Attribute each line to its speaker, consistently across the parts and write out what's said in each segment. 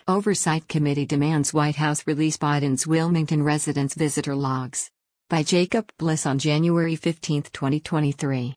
Speaker 1: Oversight Committee demands White House release Biden's Wilmington residence visitor logs. By Jacob Bliss on January 15, 2023.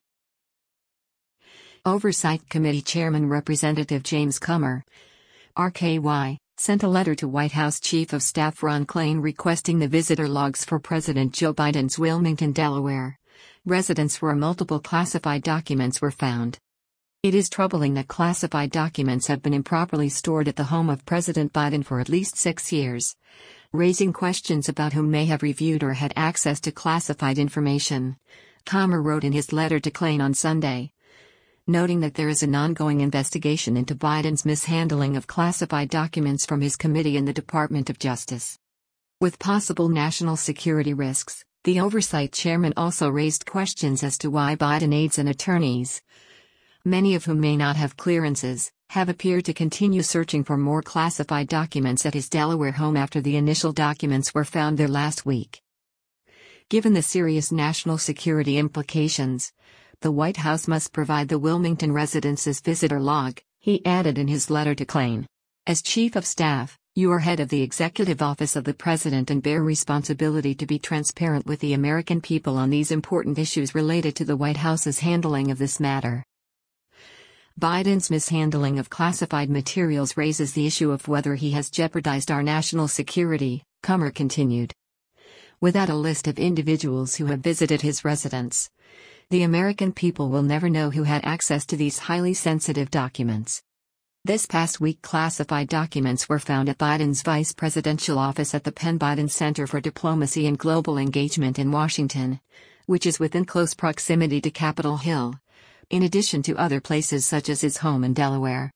Speaker 1: Oversight Committee Chairman Representative James Comer, RKY, sent a letter to White House Chief of Staff Ron Klain requesting the visitor logs for President Joe Biden's Wilmington, Delaware residence where multiple classified documents were found. It is troubling that classified documents have been improperly stored at the home of President Biden for at least 6 years, raising questions about who may have reviewed or had access to classified information, Comer wrote in his letter to Klain on Sunday, noting that there is an ongoing investigation into Biden's mishandling of classified documents from his committee in the Department of Justice. With possible national security risks, the oversight chairman also raised questions as to why Biden aides and attorneys, many of whom may not have clearances, have appeared to continue searching for more classified documents at his Delaware home after the initial documents were found there last week. Given the serious national security implications, the White House must provide the Wilmington residence's visitor log, he added in his letter to Klain. As Chief of Staff, you are head of the Executive Office of the President and bear responsibility to be transparent with the American people on these important issues related to the White House's handling of this matter. Biden's mishandling of classified materials raises the issue of whether he has jeopardized our national security, Comer continued. Without a list of individuals who have visited his residence, the American people will never know who had access to these highly sensitive documents. This past week, classified documents were found at Biden's vice presidential office at the Penn Biden Center for Diplomacy and Global Engagement in Washington, which is within close proximity to Capitol Hill, in addition to other places such as his home in Delaware.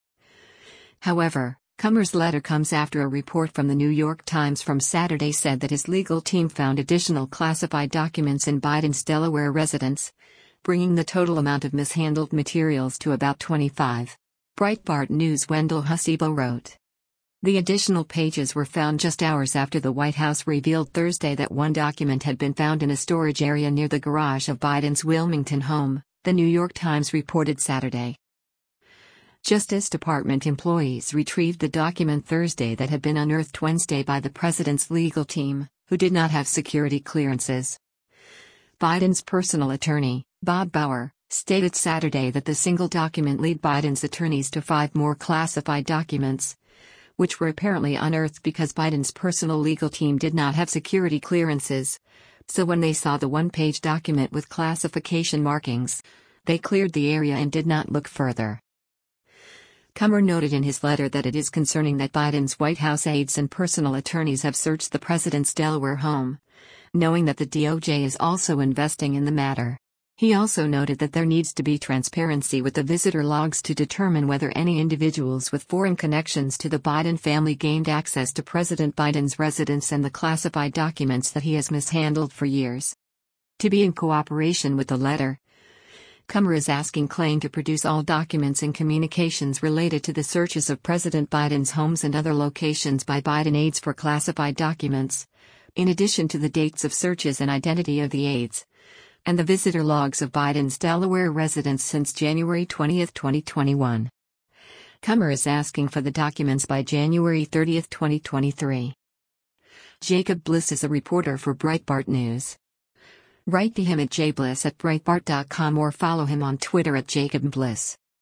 Speaker 1: However, Comer's letter comes after a report from the New York Times from Saturday said that his legal team found additional classified documents in Biden's Delaware residence, bringing the total amount of mishandled materials to about 25. Breitbart News' Wendell Husibo wrote. The additional pages were found just hours after the White House revealed Thursday that one document had been found in a storage area near the garage of Biden's Wilmington home, the New York Times reported Saturday. Justice Department employees retrieved the document Thursday that had been unearthed Wednesday by the president's legal team, who did not have security clearances. Biden's personal attorney, Bob Bauer, stated Saturday that the single document led Biden's attorneys to 5 more classified documents, which were apparently unearthed because Biden's personal legal team did not have security clearances. So when they saw the one-page document with classification markings, they cleared the area and did not look further. Comer noted in his letter that it is concerning that Biden's White House aides and personal attorneys have searched the president's Delaware home, knowing that the DOJ is also investing in the matter. He also noted that there needs to be transparency with the visitor logs to determine whether any individuals with foreign connections to the Biden family gained access to President Biden's residence and the classified documents that he has mishandled for years. To be in cooperation with the letter, Comer is asking Klain to produce all documents and communications related to the searches of President Biden's homes and other locations by Biden aides for classified documents, in addition to the dates of searches and identity of the aides, and the visitor logs of Biden's Delaware residence since January 20, 2021. Comer is asking for the documents by January 30, 2023. Jacob Bliss is a reporter for Breitbart News. Write to him at jbliss@breitbart.com or follow him on Twitter at @JacobBliss.